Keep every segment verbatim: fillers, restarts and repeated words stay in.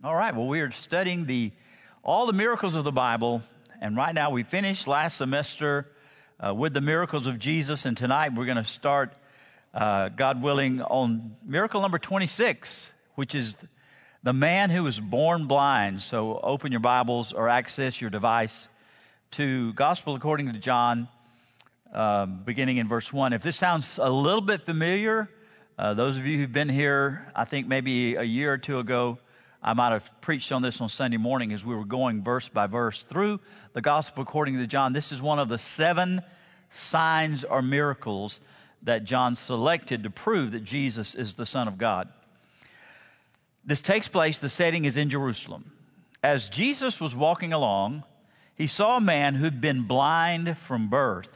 All right, well, we are studying the all the miracles of the Bible, and right now we finished last semester uh, with the miracles of Jesus, and tonight we're going to start, uh, God willing, on miracle number twenty-six, which is the man who was born blind. So open your Bibles or access your device to Gospel according to John, uh, beginning in verse one. If this sounds a little bit familiar, uh, those of you who've been here, I think maybe a year or two ago, I might have preached on this on Sunday morning as we were going verse by verse through the Gospel according to John. This is one of the seven signs or miracles that John selected to prove that Jesus is the Son of God. This takes place, the setting is in Jerusalem. As Jesus was walking along, he saw a man who'd been blind from birth.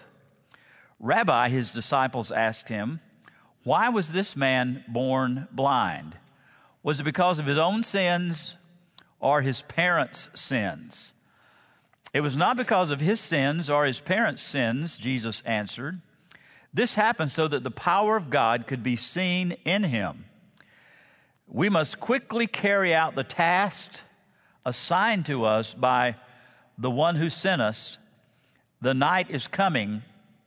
Rabbi, his disciples asked him, why was this man born blind? Was it because of his own sins or his parents' sins? It was not because of his sins or his parents' sins, Jesus answered. This happened so that the power of God could be seen in him. We must quickly carry out the task assigned to us by the one who sent us. The night is coming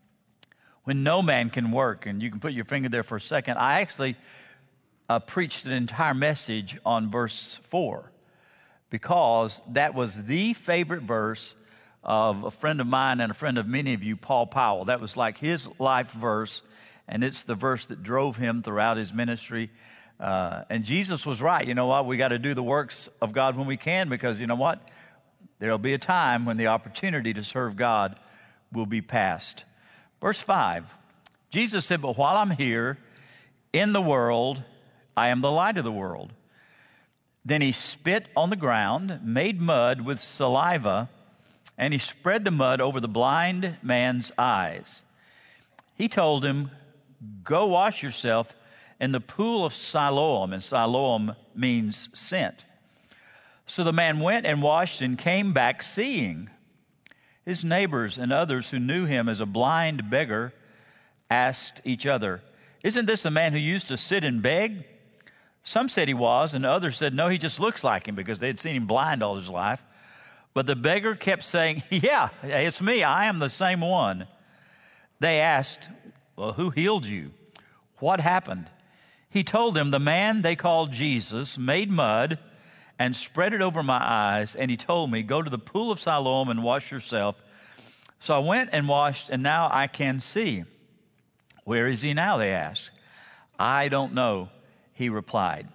when no man can work. And you can put your finger there for a second. I actually uh, preached an entire message on verse four because that was the favorite verse of a friend of mine and a friend of many of you, Paul Powell. That was like his life verse, and it's the verse that drove him throughout his ministry. Uh, and Jesus was right. You know what? We got to do the works of God when we can, because you know what? There'll be a time when the opportunity to serve God will be past. Verse five, Jesus said, but while I'm here in the world, I am the light of the world. Then he spit on the ground, made mud with saliva, and he spread the mud over the blind man's eyes. He told him, go wash yourself in the pool of Siloam, and Siloam means sent. So the man went and washed and came back seeing. His neighbors and others who knew him as a blind beggar asked each other, isn't this a man who used to sit and beg? Some said he was, and others said, no, he just looks like him, because they'd seen him blind all his life. But the beggar kept saying, yeah, it's me. I am the same one. They asked, well, who healed you? What happened? He told them, the man they called Jesus made mud and spread it over my eyes, and he told me, go to the pool of Siloam and wash yourself. So I went and washed, and now I can see. Where is he now, they asked. I don't know, he replied.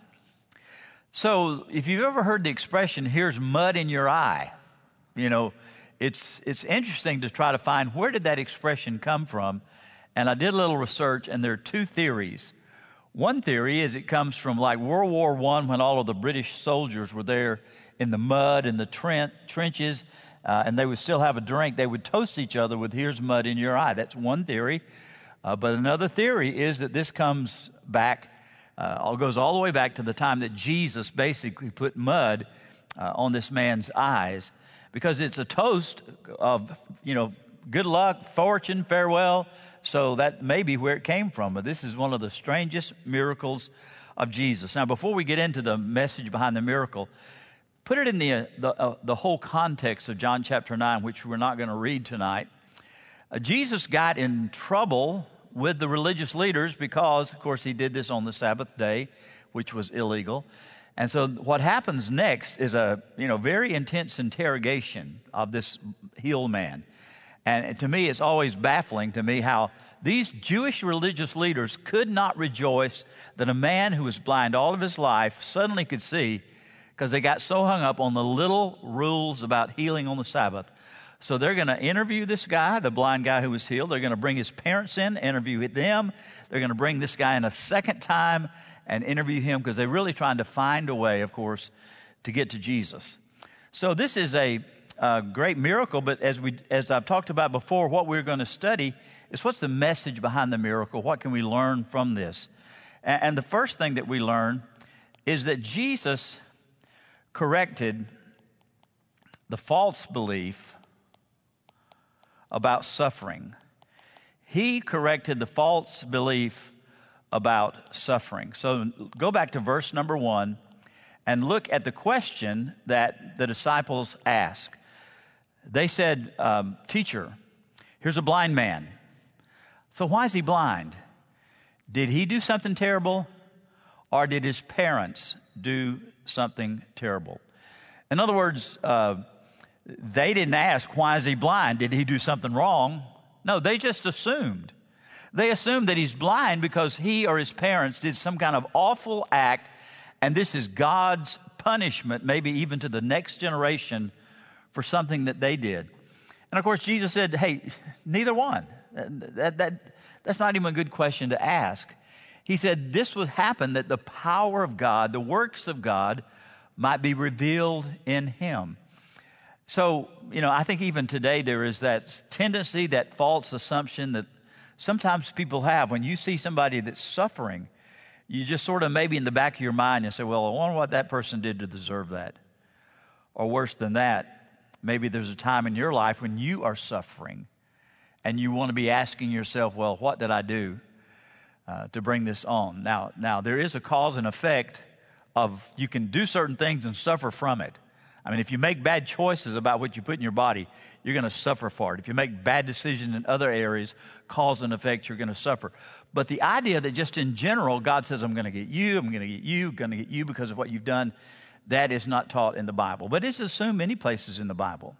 So if you've ever heard the expression, here's mud in your eye, you know, it's it's interesting to try to find where did that expression come from. And I did a little research, and there are two theories. One theory is it comes from like World War One, when all of the British soldiers were there in the mud and the trent, trenches, uh, and they would still have a drink. They would toast each other with, here's mud in your eye. That's one theory. Uh, but another theory is that this comes back, uh, goes all the way back to the time that Jesus basically put mud uh, on this man's eyes, because it's a toast of, you know, good luck, fortune, farewell. So that may be where it came from. But this is one of the strangest miracles of Jesus. Now, before we get into the message behind the miracle, put it in the uh, the, uh, the whole context of John chapter nine, which we're not going to read tonight. Uh, Jesus got in trouble with the religious leaders because, of course, he did this on the Sabbath day, which was illegal. And so what happens next is a you know very intense interrogation of this healed man. And to me, it's always baffling to me how these Jewish religious leaders could not rejoice that a man who was blind all of his life suddenly could see, because they got so hung up on the little rules about healing on the Sabbath. So they're going to interview this guy, the blind guy who was healed. They're going to bring his parents in, interview them. They're going to bring this guy in a second time and interview him, because they're really trying to find a way, of course, to get to Jesus. So this is a A great miracle, but as we, as I've talked about before, what we're going to study is what's the message behind the miracle. What can we learn from this? And, and the first thing that we learn is that Jesus corrected the false belief about suffering. He corrected the false belief about suffering. So go back to verse number one, and look at the question that the disciples asked. They said, um, Teacher, here's a blind man. So why is he blind? Did he do something terrible, or did his parents do something terrible? In other words, uh, they didn't ask, why is he blind? Did he do something wrong? No, they just assumed. They assumed that he's blind because he or his parents did some kind of awful act, and this is God's punishment, maybe even to the next generation, for something that they did. And of course, Jesus said, hey, neither one. That, that, that's not even a good question to ask. He said this would happen, that the power of God, the works of God, might be revealed in him. So, you know, I think even today there is that tendency, that false assumption that sometimes people have. When you see somebody that's suffering, you just sort of maybe in the back of your mind you say, well, I wonder what that person did to deserve that. Or worse than that, maybe there's a time in your life when you are suffering and you want to be asking yourself, well, what did I do uh, to bring this on? Now, now, there is a cause and effect of you can do certain things and suffer from it. I mean, if you make bad choices about what you put in your body, you're going to suffer for it. If you make bad decisions in other areas, cause and effect, you're going to suffer. But the idea that just in general, God says, I'm going to get you, I'm going to get you, going to get you because of what you've done, that is not taught in the Bible. But it's assumed many places in the Bible.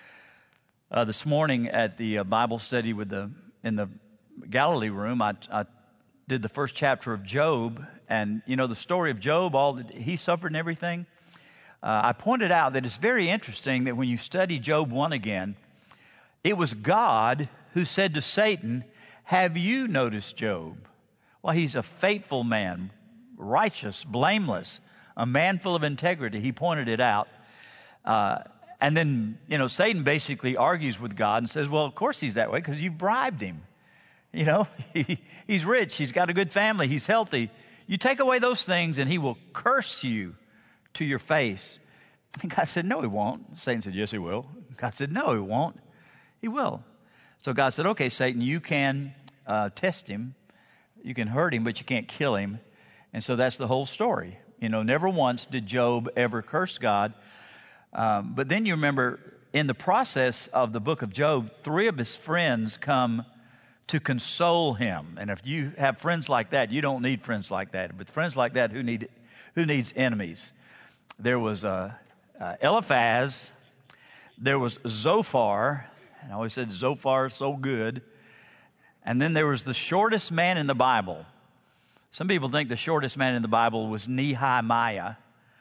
Uh, this morning at the uh, Bible study with the in the Galilee room, I, I did the first chapter of Job. And, you know, the story of Job, all that he suffered and everything. Uh, I pointed out that it's very interesting that when you study Job one again, it was God who said to Satan, have you noticed Job? Well, he's a faithful man, righteous, blameless, a man full of integrity. He pointed it out. Uh, and then, you know, Satan basically argues with God and says, well, of course he's that way because you bribed him. You know, he, he's rich. He's got a good family. He's healthy. You take away those things and he will curse you to your face. And God said, no, he won't. Satan said, yes, he will. God said, no, he won't. He will. So God said, okay, Satan, you can uh, test him. You can hurt him, but you can't kill him. And so that's the whole story. You know, never once did Job ever curse God. Um, but then you remember in the process of the book of Job, three of his friends come to console him. And if you have friends like that, you don't need friends like that. But friends like that, who need who needs enemies? There was uh, uh, Eliphaz. There was Zophar. And I always said Zophar is so good. And then there was the shortest man in the Bible. Some people think the shortest man in the Bible was Nehemiah.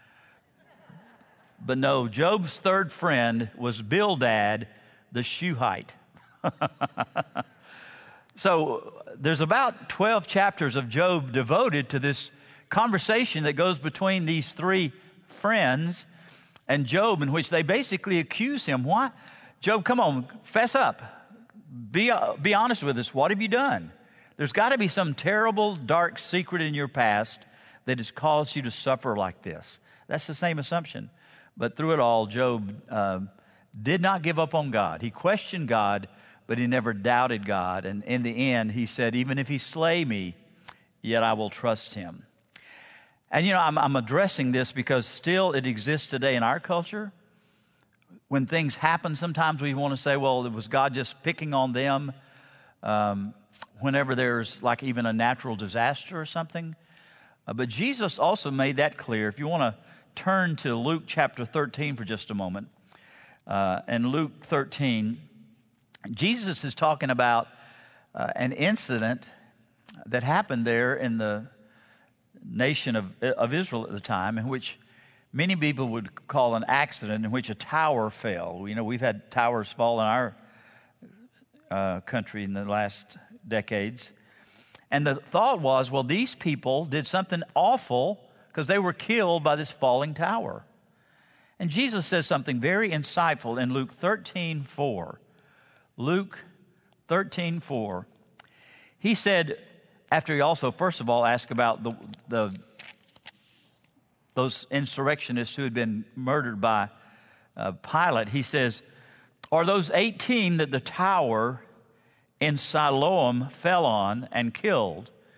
But no, Job's third friend was Bildad the Shuhite. So there's about twelve chapters of Job devoted to this conversation that goes between these three friends and Job, in which they basically accuse him. Why? Job, come on, fess up. Be, uh, be honest with us. What have you done? There's got to be some terrible, dark secret in your past that has caused you to suffer like this. That's the same assumption. But through it all, Job uh, did not give up on God. He questioned God, but he never doubted God. And in the end, he said, even if he slay me, yet I will trust him. And, you know, I'm, I'm addressing this because still it exists today in our culture. When things happen, sometimes we want to say, well, it was God just picking on them. Um, whenever there's like even a natural disaster or something. Uh, but Jesus also made that clear. If you want to turn to Luke chapter thirteen for just a moment. Uh, and Luke thirteen, Jesus is talking about uh, an incident that happened there in the nation of, of Israel at the time, in which many people would call an accident, in which a tower fell. You know, we've had towers fall in our uh, country in the last decades. And the thought was, well, these people did something awful because they were killed by this falling tower. And Jesus says something very insightful in Luke thirteen four. Luke thirteen four. He said, after he also, first of all, asked about the, the those insurrectionists who had been murdered by uh, Pilate, he says, are those eighteen that the tower in Siloam fell on and killed,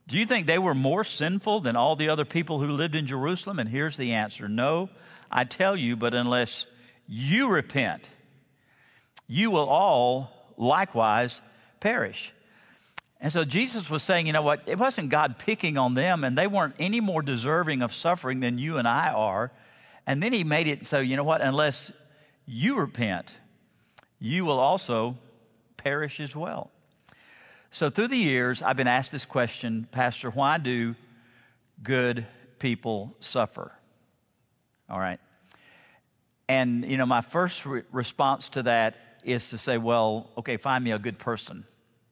Do you think they were more sinful than all the other people who lived in Jerusalem? And here's the answer. No, I tell you, but unless you repent, you will all likewise perish. And so Jesus was saying, you know what, it wasn't God picking on them, and they weren't any more deserving of suffering than you and I are. And then he made it so, you know what, unless you repent, you will also perish as well. So through the years, I've been asked this question, Pastor, why do good people suffer? All right. And, you know, my first re- response to that is to say, well, okay, find me a good person.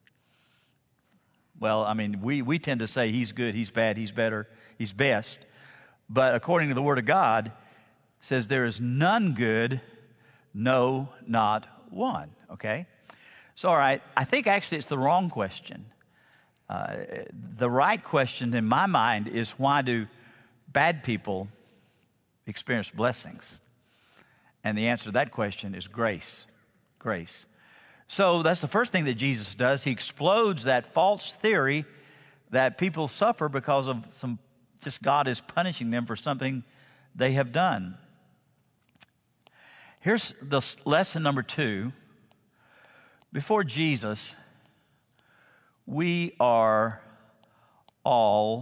Well, I mean, we, we tend to say he's good, he's bad, he's better, he's best. But according to the Word of God, it says there is none good, no, not one, okay? So, all right, I think actually it's the wrong question. Uh, the right question in my mind is, why do bad people experience blessings? And the answer to that question is grace. Grace. So that's the first thing that Jesus does. He explodes that false theory that people suffer because of some, just God is punishing them for something they have done. Here's the lesson number two. Before Jesus, we are all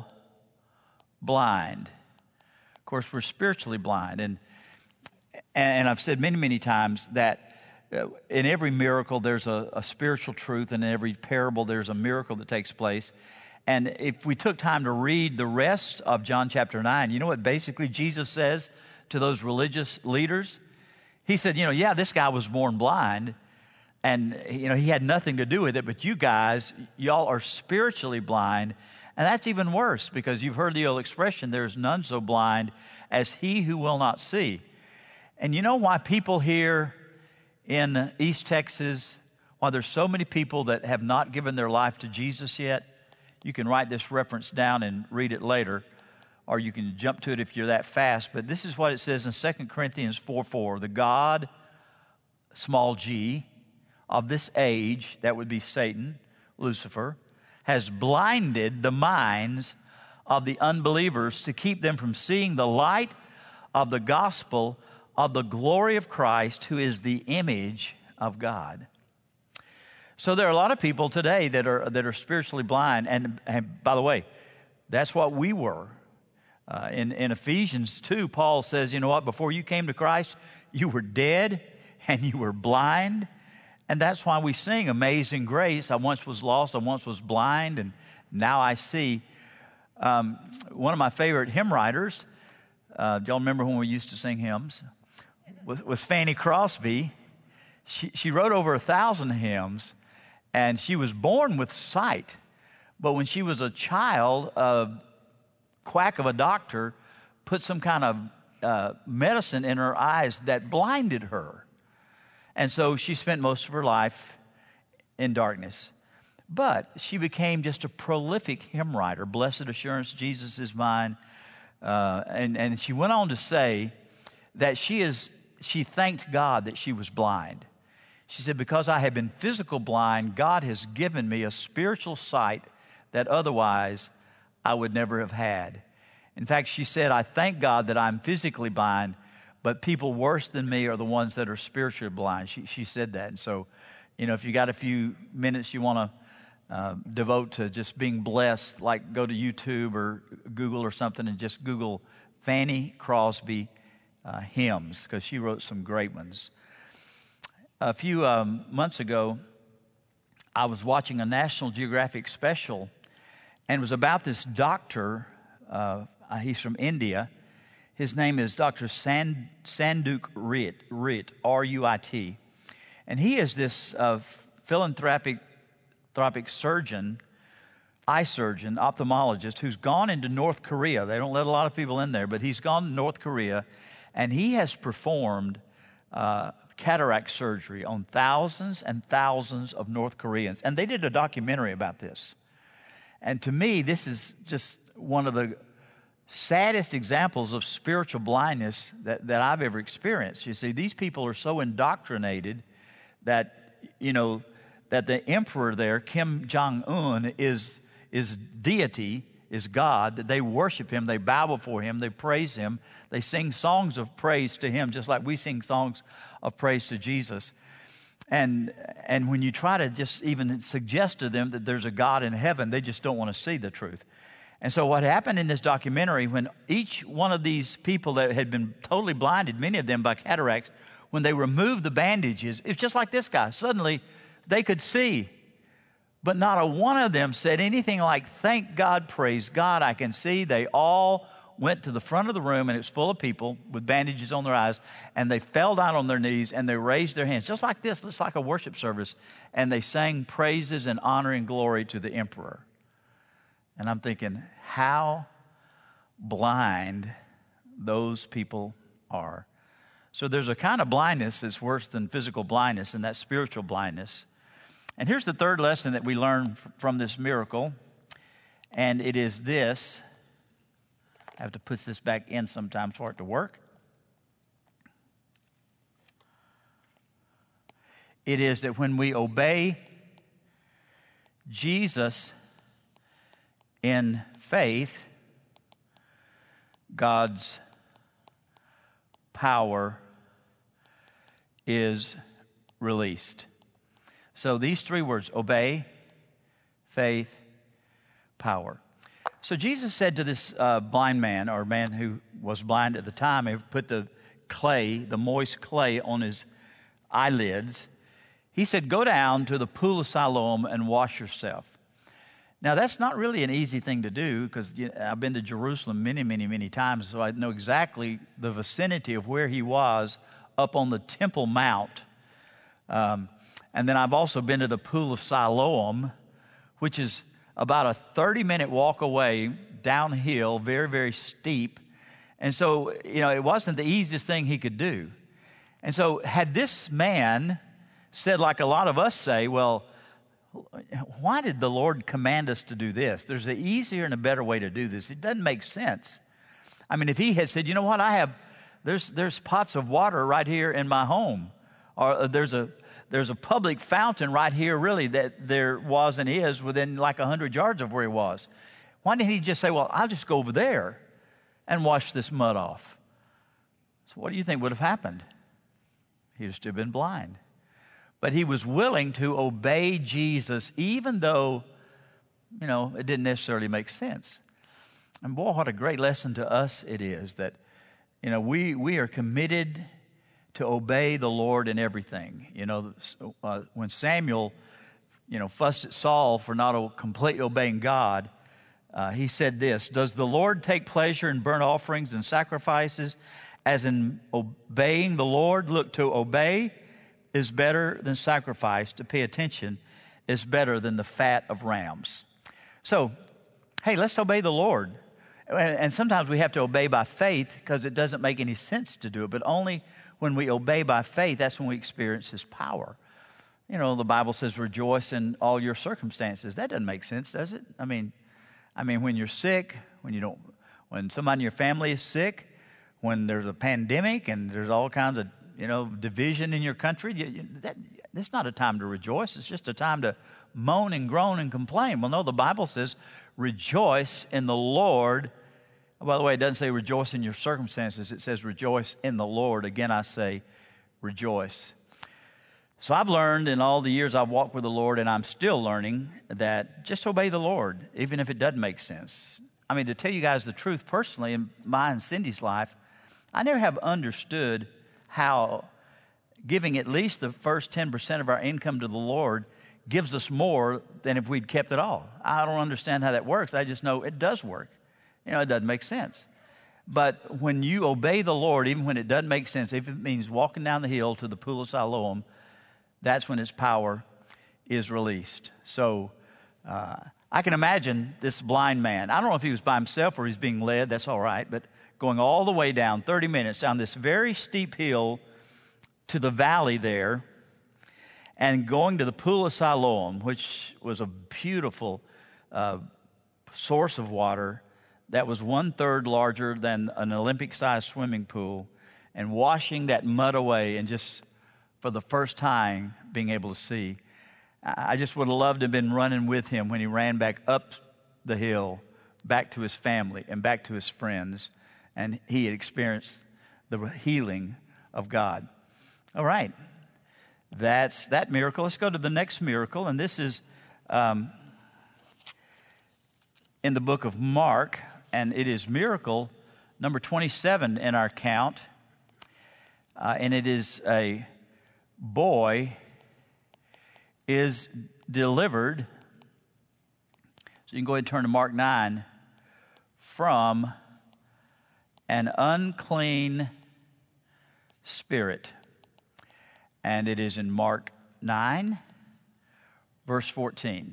blind. Of course, we're spiritually blind. And, and I've said many, many times that in every miracle, there's a, a spiritual truth, and in every parable, there's a miracle that takes place. And if we took time to read the rest of John chapter nine, you know what basically Jesus says to those religious leaders? He said, you know, yeah, this guy was born blind, and, you know, he had nothing to do with it, but you guys, y'all are spiritually blind. And that's even worse, because you've heard the old expression, there's none so blind as he who will not see. And you know why people here in East Texas, why there's so many people that have not given their life to Jesus yet? You can write this reference down and read it later, or you can jump to it if you're that fast. But this is what it says in Second Corinthians four four. The God, small g, of this age, that would be Satan, Lucifer, has blinded the minds of the unbelievers to keep them from seeing the light of the gospel of the glory of Christ, who is the image of God. So there are a lot of people today that are that are spiritually blind. And, and by the way, that's what we were. Uh, in, in Ephesians two, Paul says, you know what, before you came to Christ, you were dead and you were blind. And that's why we sing Amazing Grace. I once was lost, I once was blind, and now I see. Um, one of my favorite hymn writers, uh, do y'all remember when we used to sing hymns? Was, was Fanny Crosby. She, she wrote over a thousand hymns, and she was born with sight. But when she was a child, a quack of a doctor put some kind of uh, medicine in her eyes that blinded her. And so she spent most of her life in darkness. But she became just a prolific hymn writer. Blessed Assurance, Jesus is mine. Uh, and, and she went on to say that she is she thanked God that she was blind. She said, because I have been physical blind, God has given me a spiritual sight that otherwise I would never have had. In fact, she said, I thank God that I'm physically blind, but people worse than me are the ones that are spiritually blind. She, she said that. And so, you know, if you got a few minutes you want to uh, devote to just being blessed, like go to YouTube or Google or something and just Google Fanny Crosby uh, hymns, because she wrote some great ones. A few um, months ago, I was watching a National Geographic special, and it was about this doctor. Uh, he's from India. His name is Doctor Sand, Sanduk Rit, Rit, R U I T. And he is this uh, philanthropic, philanthropic surgeon, eye surgeon, ophthalmologist, who's gone into North Korea. They don't let a lot of people in there, but he's gone to North Korea, and he has performed uh, cataract surgery on thousands and thousands of North Koreans. And they did a documentary about this. And to me, this is just one of the saddest examples of spiritual blindness that, that I've ever experienced. You see, these people are so indoctrinated that, you know, that the emperor there, Kim Jong-un, is, is deity, is God, that they worship him, they bow before him, they praise him, they sing songs of praise to him, just like we sing songs of praise to Jesus. And and when you try to just even suggest to them that there's a God in heaven, they just don't want to see the truth. And so what happened in this documentary, when each one of these people that had been totally blinded, many of them by cataracts, when they removed the bandages, it's just like this guy. Suddenly, they could see. But not a one of them said anything like, thank God, praise God, I can see. They all went to the front of the room, and it was full of people with bandages on their eyes, and they fell down on their knees, and they raised their hands, just like this. It's like a worship service. And they sang praises and honor and glory to the emperor. And I'm thinking, how blind those people are. So there's a kind of blindness that's worse than physical blindness, and that's spiritual blindness. And here's the third lesson that we learn from this miracle, and it is this. I have to put this back in sometimes for it to work. It is that when we obey Jesus in faith, God's power is released. So these three words, obey, faith, power. So Jesus said to this uh, blind man, or man who was blind at the time, he put the clay, the moist clay on his eyelids. He said, go down to the pool of Siloam and wash yourself. Now, that's not really an easy thing to do, because you know, I've been to Jerusalem many, many, many times, so I know exactly the vicinity of where he was up on the Temple Mount. Um, and then I've also been to the pool of Siloam, which is about a thirty-minute walk away downhill, very, very steep. And so, you know, it wasn't the easiest thing he could do. And so had this man said, like a lot of us say, well, why did the Lord command us to do this? There's an easier and a better way to do this. It doesn't make sense. I mean, if he had said, you know what, I have, there's there's pots of water right here in my home, or there's a there's a public fountain right here, really, that there was and is within like a hundred yards of where he was. Why didn't he just say, well, I'll just go over there and wash this mud off? So what do you think would have happened? He'd have still been blind. But he was willing to obey Jesus, even though, you know, it didn't necessarily make sense. And boy, what a great lesson to us it is that, you know, we, we are committed to obey the Lord in everything. You know, uh, when Samuel, you know, fussed at Saul for not completely obeying God, uh, he said this, does the Lord take pleasure in burnt offerings and sacrifices as in obeying the Lord? Look, to obey is better than sacrifice. To pay attention is better than the fat of rams. So, hey, let's obey the Lord. And sometimes we have to obey by faith because it doesn't make any sense to do it. But only when we obey by faith, that's when we experience His power. You know, the Bible says, rejoice in all your circumstances. That doesn't make sense, does it? I mean, I mean, when you're sick, when you don't, when somebody in your family is sick, when there's a pandemic and there's all kinds of, you know, division in your country, you, you, that, that's not a time to rejoice. It's just a time to moan and groan and complain. Well, no, the Bible says, rejoice in the Lord. By the way, it doesn't say rejoice in your circumstances. It says rejoice in the Lord. Again, I say rejoice. So I've learned in all the years I've walked with the Lord, and I'm still learning, that just obey the Lord, even if it doesn't make sense. I mean, to tell you guys the truth, personally, in my and Cindy's life, I never have understood how giving at least the first ten percent of our income to the Lord gives us more than if we'd kept it all. I don't understand how that works. I just know it does work. You know, it doesn't make sense. But when you obey the Lord, even when it doesn't make sense, if it means walking down the hill to the pool of Siloam, that's when His power is released. So uh, I can imagine this blind man. I don't know if he was by himself or he's being led. That's all right. But going all the way down, thirty minutes, down this very steep hill to the valley there, and going to the pool of Siloam, which was a beautiful uh, source of water that was one-third larger than an Olympic-sized swimming pool, and washing that mud away and just, for the first time, being able to see. I just would have loved to have been running with him when he ran back up the hill back to his family and back to his friends, and he had experienced the healing of God. All right. That's that miracle. Let's go to the next miracle, and this is um, in the book of Mark, and it is miracle number twenty-seven in our count, uh, and it is a boy is delivered. So you can go ahead and turn to Mark nine, from an unclean spirit. And it is in Mark nine, verse fourteen.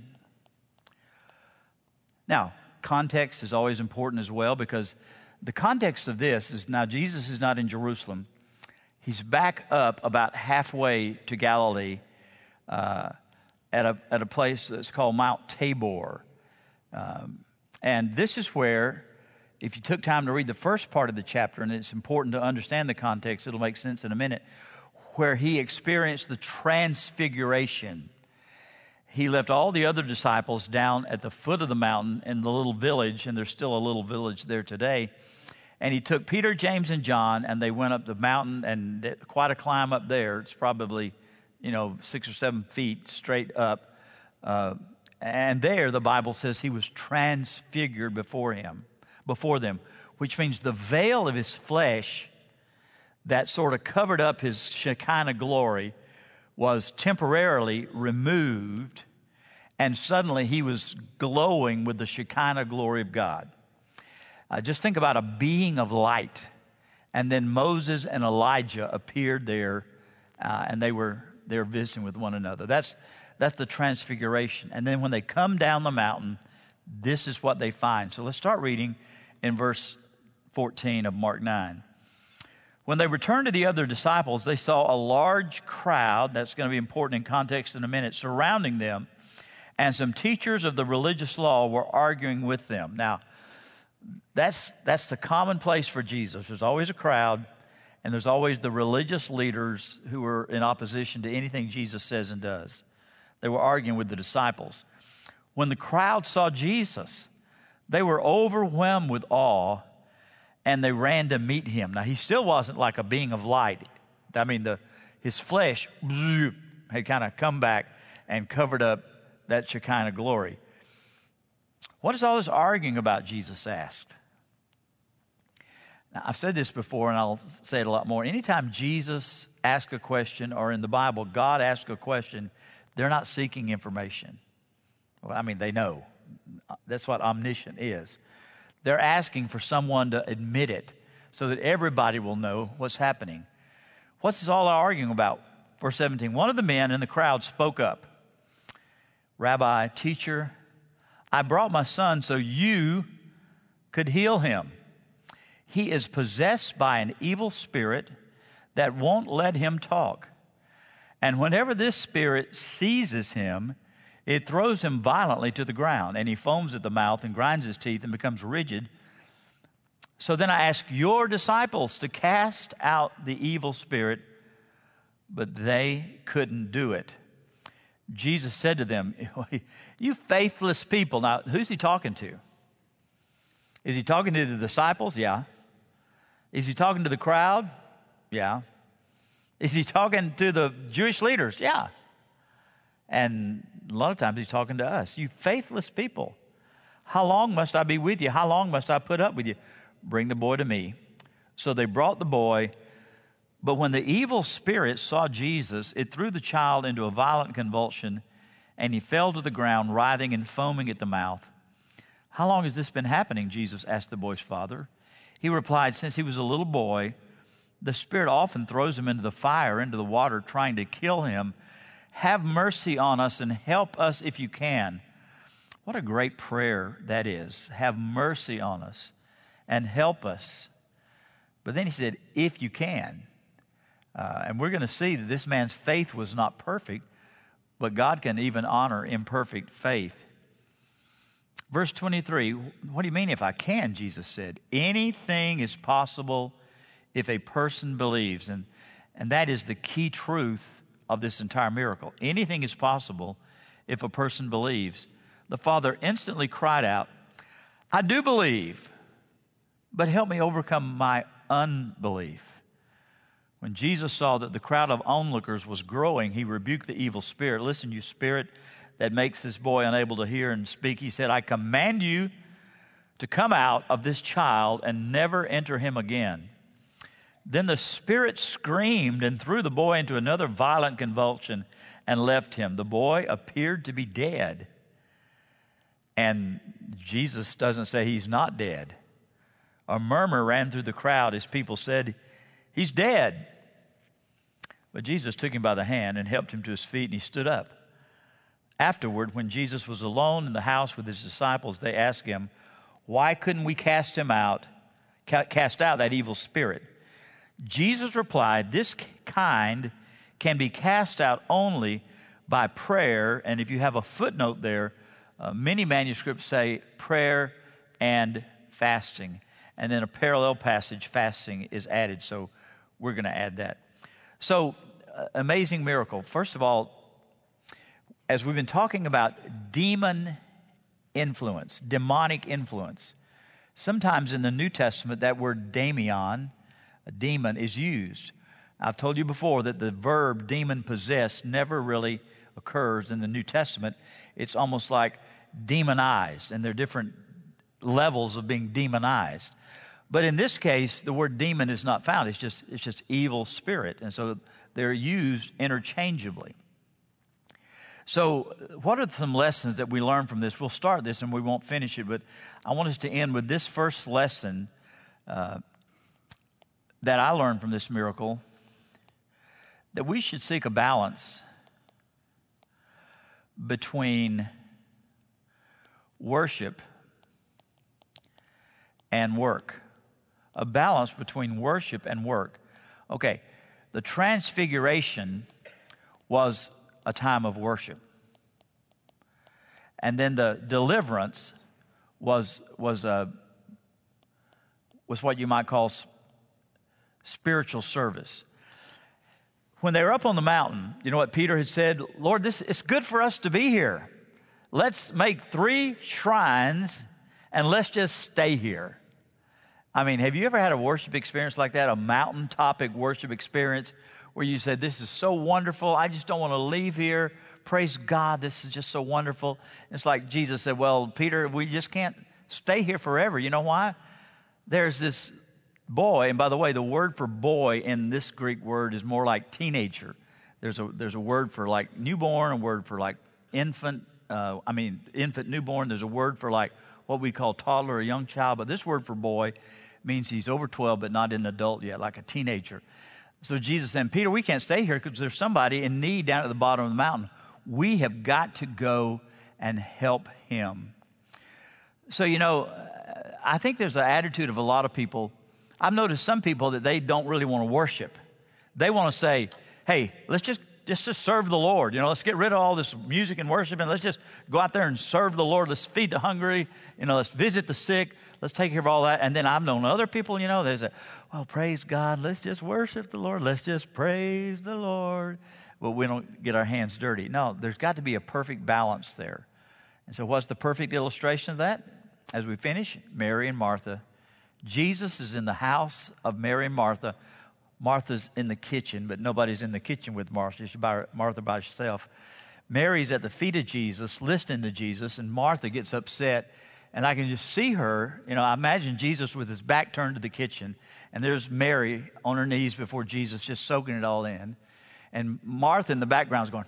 Now, context is always important as well, because the context of this is now Jesus is not in Jerusalem. He's back up about halfway to Galilee uh, at a at a place that's called Mount Tabor. Um, and this is where, if you took time to read the first part of the chapter, and it's important to understand the context, it'll make sense in a minute, where he experienced the transfiguration. He left all the other disciples down at the foot of the mountain in the little village, and there's still a little village there today. And he took Peter, James, and John, and they went up the mountain, and quite a climb up there. It's probably, you know, six or seven feet straight up. Uh, and there, the Bible says he was transfigured before him, before them, which means the veil of his flesh that sort of covered up his Shekinah glory was temporarily removed, and suddenly he was glowing with the Shekinah glory of God. Uh, just think about a being of light, and then Moses and Elijah appeared there, uh, and they were they were visiting with one another. That's that's the transfiguration. And then when they come down the mountain, this is what they find. So let's start reading in verse fourteen of Mark nine. When they returned to the other disciples, they saw a large crowd, that's going to be important in context in a minute, surrounding them, and some teachers of the religious law were arguing with them. Now, that's that's the common place for Jesus. There's always a crowd, and there's always the religious leaders who are in opposition to anything Jesus says and does. They were arguing with the disciples. When the crowd saw Jesus, they were overwhelmed with awe, and they ran to meet him. Now, he still wasn't like a being of light. I mean, the his flesh had kind of come back and covered up that Shekinah glory. What is all this arguing about, Jesus asked. Now, I've said this before, and I'll say it a lot more. Anytime Jesus asks a question, or in the Bible, God asks a question, they're not seeking information. Well, I mean, they know. That's what omniscient is. They're asking for someone to admit it so that everybody will know what's happening. What's this all arguing about? Verse seventeen, one of the men in the crowd spoke up. Rabbi, teacher, I brought my son so you could heal him. He is possessed by an evil spirit that won't let him talk. And whenever this spirit seizes him, it throws him violently to the ground, and he foams at the mouth and grinds his teeth and becomes rigid. So then I asked your disciples to cast out the evil spirit, but they couldn't do it. Jesus said to them, you faithless people. Now, who's he talking to? Is he talking to the disciples? Yeah. Is he talking to the crowd? Yeah. Is he talking to the Jewish leaders? Yeah. And a lot of times he's talking to us. You faithless people. How long must I be with you? How long must I put up with you? Bring the boy to me. So they brought the boy. But when the evil spirit saw Jesus, it threw the child into a violent convulsion, and he fell to the ground, writhing and foaming at the mouth. How long has this been happening? Jesus asked the boy's father. He replied, since he was a little boy, the spirit often throws him into the fire, into the water, trying to kill him. Have mercy on us and help us if you can. What a great prayer that is. Have mercy on us and help us. But then he said, if you can. Uh, and we're going to see that this man's faith was not perfect, but God can even honor imperfect faith. Verse twenty-three, what do you mean if I can? Jesus said, anything is possible if a person believes. And, and that is the key truth of this entire miracle. Anything is possible if a person believes. The father instantly cried out, I do believe, but help me overcome my unbelief. When Jesus saw that the crowd of onlookers was growing, he rebuked the evil spirit. Listen, you spirit that makes this boy unable to hear and speak. He said, I command you to come out of this child and never enter him again. Then the spirit screamed and threw the boy into another violent convulsion and left him. The boy appeared to be dead. And Jesus doesn't say he's not dead. A murmur ran through the crowd as people said, he's dead. But Jesus took him by the hand and helped him to his feet, and he stood up. Afterward, when Jesus was alone in the house with his disciples, they asked him, why couldn't we cast him out, cast out that evil spirit? Jesus replied, this kind can be cast out only by prayer. And if you have a footnote there, uh, many manuscripts say prayer and fasting. And then a parallel passage, fasting, is added. So we're going to add that. So, uh, amazing miracle. First of all, as we've been talking about demon influence, demonic influence, sometimes in the New Testament that word daimon, a demon, is used. I've told you before that the verb demon possessed never really occurs in the New Testament. It's almost like demonized, and there are different levels of being demonized. But in this case, the word demon is not found. It's just it's just evil spirit, and so they're used interchangeably. So what are some lessons that we learn from this? We'll start this and we won't finish it, but I want us to end with this first lesson uh, that I learned from this miracle, that we should seek a balance between worship and work. A balance between worship and work. Okay, the Transfiguration was a time of worship. And then the deliverance was was a was what you might call spiritual service. When they were up on the mountain, you know what Peter had said? Lord, this it's good for us to be here. Let's make three shrines and let's just stay here. I mean, have you ever had a worship experience like that, a mountaintop worship experience where you said, this is so wonderful, I just don't want to leave here. Praise God, this is just so wonderful. It's like Jesus said, well, Peter, we just can't stay here forever. You know why? There's this boy, and by the way, the word for boy in this Greek word is more like teenager. There's a there's a word for like newborn, a word for like infant, uh, I mean infant, newborn. There's a word for like what we call toddler or young child, but this word for boy means he's over twelve but not an adult yet, like a teenager. So Jesus said, Peter, we can't stay here because there's somebody in need down at the bottom of the mountain. We have got to go and help him. So, you know, I think there's an attitude of a lot of people. I've noticed some people that they don't really want to worship. They want to say, hey, let's just, just, just serve the Lord. You know, let's get rid of all this music and worship and let's just go out there and serve the Lord. Let's feed the hungry. You know, let's visit the sick. Let's take care of all that. And then I've known other people, you know, they say, well, praise God. Let's just worship the Lord. Let's just praise the Lord. Well, we don't get our hands dirty. No, there's got to be a perfect balance there. And so what's the perfect illustration of that? As we finish, Mary and Martha. Jesus is in the house of Mary and Martha. Martha's in the kitchen, but nobody's in the kitchen with Martha. She's by, Martha by herself. Mary's at the feet of Jesus, listening to Jesus, and Martha gets upset. And I can just see her, you know, I imagine Jesus with his back turned to the kitchen, and there's Mary on her knees before Jesus, just soaking it all in. And Martha in the background is going,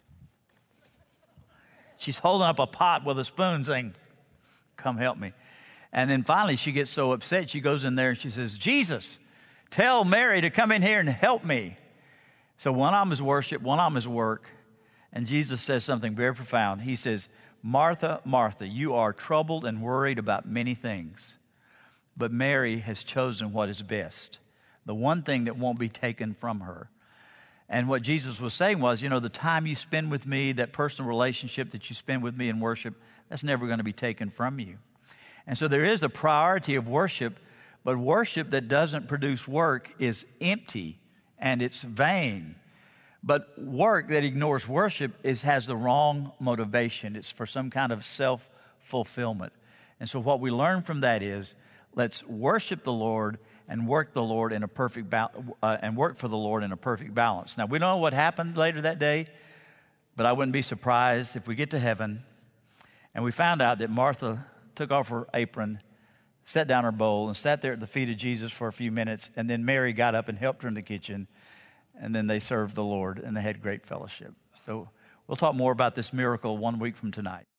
she's holding up a pot with a spoon saying, come help me. And then finally she gets so upset, she goes in there and she says, Jesus, tell Mary to come in here and help me. So one of them is worship, one of them is work. And Jesus says something very profound. He says, Martha, Martha, you are troubled and worried about many things, but Mary has chosen what is best, the one thing that won't be taken from her. And what Jesus was saying was, you know, the time you spend with me, that personal relationship that you spend with me in worship, that's never going to be taken from you. And so there is a priority of worship, but worship that doesn't produce work is empty and it's vain. But work that ignores worship is has the wrong motivation. It's for some kind of self-fulfillment. And so what we learn from that is, let's worship the Lord and work the Lord in a perfect ba- uh, and work for the Lord in a perfect balance. Now, we don't know what happened later that day, but I wouldn't be surprised if we get to heaven and we found out that Martha took off her apron, set down her bowl, and sat there at the feet of Jesus for a few minutes, and then Mary got up and helped her in the kitchen, and then they served the Lord, and they had great fellowship. So we'll talk more about this miracle one week from tonight.